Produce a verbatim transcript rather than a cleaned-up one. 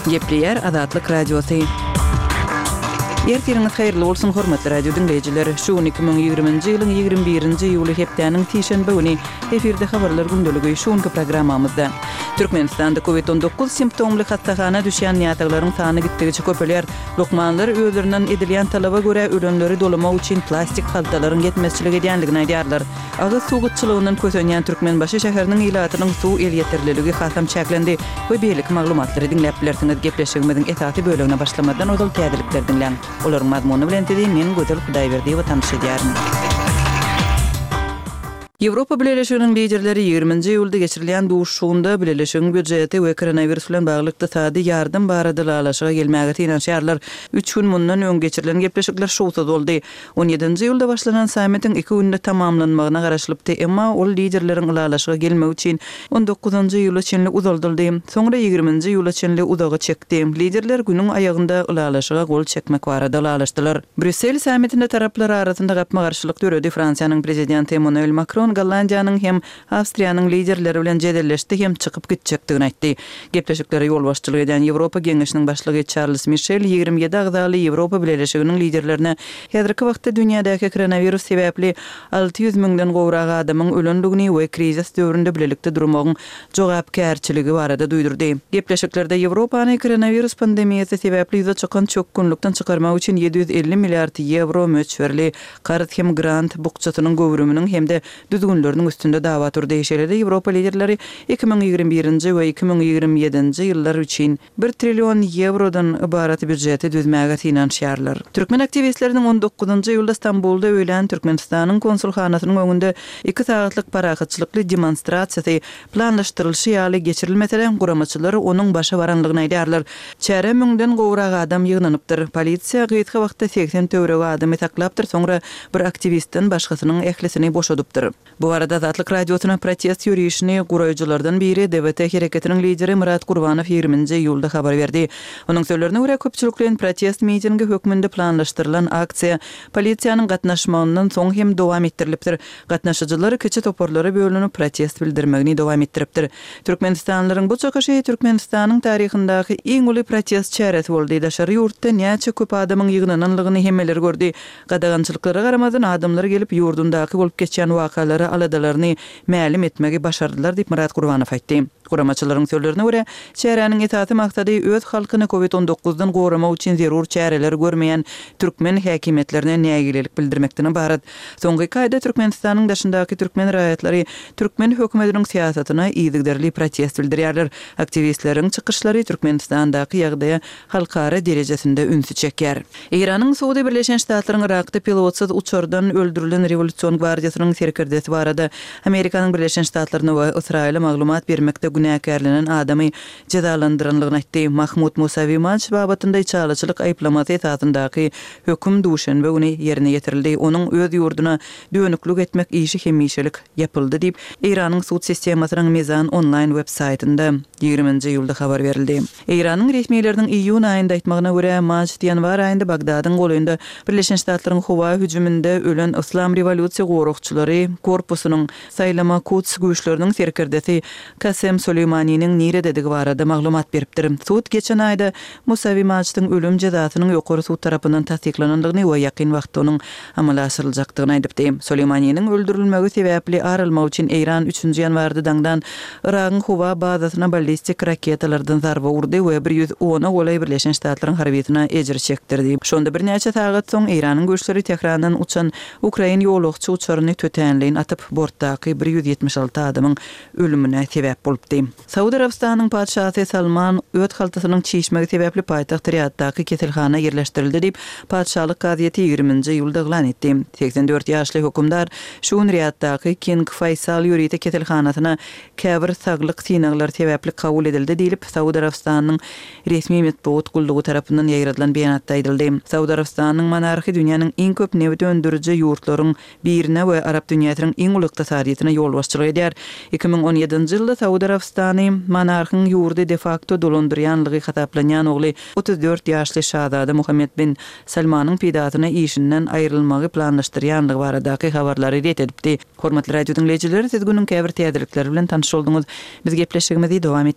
Gepleyer Azatlyk Radiosu. Ertiriniz hayırlı olsun hormatly radio dinleyijileri. Şu iki bin ýygrymynjy ýylyň ýygrimi birinji ýuly hepdeniň tişenbe güni efirde habarlar gündöligi şuňky programmamyzda. Türkmenistanda covid on dokuz simptomly hastahana düşýän ýataglaryň sany gitdikçe köpelýär. Lokmanlar özlerinden edilýän talaba göre ölenleri dolamak üçin plastik haltalaryň yetmezçiligi edýänligini aýdýarlar. Agyz suwgutçylygynyň kösenýän Türkmenbaşy şäheriniň ilatynyň suw el ýetirliligi hasam çäklendi we beýlik maglumatlary dinläp bilersiňiz. Gepleşigimiziň esasy bölügine başlamadan odal täzelikler dinleň. Olaryň mazmuny bilen tedim men Gözel Hudaýberdi we tanış edýärim. Ýewropa Birleşiginiň liderleri ýygrymynjy ýylda geçirilýän duşşuğunda birleşigiň büdjeti we koronavirus bilen bagly ykdysady ýardym barada alaşyga gelmäge tiýenşýarlar. üç gün mundan öň geçirilen gepleşikler şowsuz boldy. on ýedinji ýylda başlanan sammitiň iki günde tamamlanmagyna garaşlypdy, emma ol liderleriň alaşyga gelmek üçin on dokuzunjy ýyly çenli uzaldyldy. Soňra ýygrymynjy ýyly çenli uzagy çekdi. Liderler günüň aýagynda alaşyga gol çekmek barada alaşdylar. Brüssel sammitinde taraplar arasynda gapma garşylyk döredi. Fransiýanyň prezidenti Emmanuel Macron Gollandiýanyň hem Awstriýanyň liderleri bilen jedelleşdi hem çykyp gitjekdigini aýtdy. Gepleşiklere ýol başçylyk eden Ýewropa Geňeşiniň başlygy Charles Michel ýygrimi ýedi agzaly Ýewropa Birleşiginiň liderlerine häzirki wagtda dünýädäki koronavirus sebäpli alty ýüz miňden gowrak adamyň ölendigini we krizis döwründe bilelikde durmagyň jogapkärçiligi barada duýdurdy. Gepleşiklerde Ýewropany koronavirus pandemiýasy sebäpli ýüze çykan çök günlükden çykarmak üçin yedi yüz elli milliard euro möçberli garant hem grant bukçatynyň gowrumynyň hemde düzgünlörüň üstünde dawa turdy. Şeýle-de Ýewropa liderleri iki bin ýygrimi birinji we iki bin ýygrimi ýedinji ýyllar üçin bir trillion eurodan ibarat büdjeti düzmäge tiýenşýarlar. Türkmen aktivistlerining on dokuzunjy ýylda Stambolda öýlen Türkmenistanyň konsulhanasynyň öňünde iki saatlyk parahatçylykly demonstrasiýasy planlaşdyrylşy ýaly geçirilmeselen guramaçylar onuň başa baranlygyny aýdýarlar. Çäre müňden gowrak adam ýygnanypdyr. Polisiýa gyýtky wagtda seksen töwrege adamy taklapdyr, soňra bir aktivistin başgasynyň ählisini boşadypdyr. Bu arada Azatlyk Radiosyna protest ýürüýüşini guraýjylardan biri D B T hereketiniň lideri Murat Gurbanow ýygrymynjy ýylda habar berdi. Onuň sözlerine görä köpçüliklerin protest mitingi hökmünde planlaşdyrylan aksiýa polisiýanyň gatnaşmagyndan soň hem dowam etdirilipdir. Gatnaşyjylar keçe toporlary bölünip protest bildirmegini dowam etdiripdir. Türkmenistanlylaryň bu çykyşy Türkmenistanyň taryhyndaky iň uly protest çäresi boldy. Daşary ýurtda näçe köp adamyň ýygnananlygyny hemmeler gördi. Gadagançylyklara garamadan adamlar gelip ýurdundaky bolup geçýän wakalary aladalaryny mälim etmegi başardylar diýip Murat Gurbanow aýtdy. Guramaçylaryň sözlerine görä, çäräniň esasy maksady öz halkyny covid on dokuzdan gowramak üçin zerur çäreler görmeýän türkmen häkimetlerine nägilelik bildirmekden ibaret. Soňky iki aýda Türkmenistanyň daşyndaky türkmen raýatlary türkmen hökümetiniň siýasatyna ýygyderli protest bildirýärler. Aktivistleriň çykyşlary Türkmenistandaky ýagdaýa halkara derejesinde ünsü çekýär. Iranyň Suudi Birleşen Ştatlaryň Irakda pilotsuz uçurdan öldürilen Revolýusiýon Gwardiýasynyň serkirdesi barada Amerikanyň Birleşen Ştatlaryna we Israýla maglumat bermekde günäkärlenen adamy jazalandyranlygyny aýtdy. Mahmud Musavi maç babatynda çalyçylyk aýplamasy esasyndaky höküm duşanbe güni ýerine ýetirildi. Onuň öz ýurduna dönüklik etmek işi hemişelik yapyldy diýip Iranyň sud sistemasynyň Mezan online web saytynda ýygrymynjy ýylda habar berildi. Iranyň resmiýetleriniň iýun aýynda aýtmagyna görä maç ýanwar aýynda Bagdadyň golynda Birleşen Ştatlaryň howa hüjüminde ölen Islam revolýusiýa gorukçylary korpusynyň saýlama Quds güýçleriniň serkirdesi Kasem Süleymaniyň nire dedigi barada maglumat beripdir. Sud geçen aýda Musavi maçyň ölüm jazasynyň ýokary sud tarapyndan tasdiklanandygyny we ýakyn wagtda onuň amala aşyryljakdygyny aýdypdy. Süleymaniyň öldürilmegi sebäpli arylmak üçin Iran üçünji ýanwarda daňdan Iragyň howa bazasyna ballistik raketalardan zarba urdy we bir ýüz ona golay Birleşen Ştatlaryň harbiýetine ejir çekdirdi. Şonda bir näçe sagat soň Iranyň güýçleri Tehrandan uçan Ukraina ýolagçy uçaryny tötenleýin atyp bortdaky bir ýüz ýetmiş alty adamyň ölümine sebäp bolupdy. Saudi Arabistanyň padşahy Salman öt haltasynyň çiýişmegi sebäpli paýtaxt Riyaddaky keselhana ýerleşdirildi diýip padşalyk gaziýeti ýygrymynjy ýylda eglan etdi. seksen dört ýaşly hökümdar şuň Riyaddaky King Faysal ýurýety keselhanasyna käbir saglyk synaglar sebäpli kabul edildi diýilip Saudi Arabistanyň resmi medeniýet guldugy tarapyndan ýaýradylan beýanatda aýdyldy. Saudi Arabistanyň monarxy dünýäniň iň köp newi döndüriji ýurtlaryň birine we Arab dünýäsiniň iň uly ykdysadyýatyna ýol başçylyk edýär. iki bin on ýedinji ýylda Saudi Arabistany monarhyň ýurdy de facto dolandyrýanlygy hataplanýan ogly otuz dört ýaşly şahzada Muhammed bin Salmanyň pidatyna işinden aýrylmagy planlaşdyrýanlygy baradaky habarlary ret edipdi. Hormatly radio dinleyijiler, siz günüň käbir täzelikleri bilen tanyş bolduňyz. Biz gepleşigimizi dowam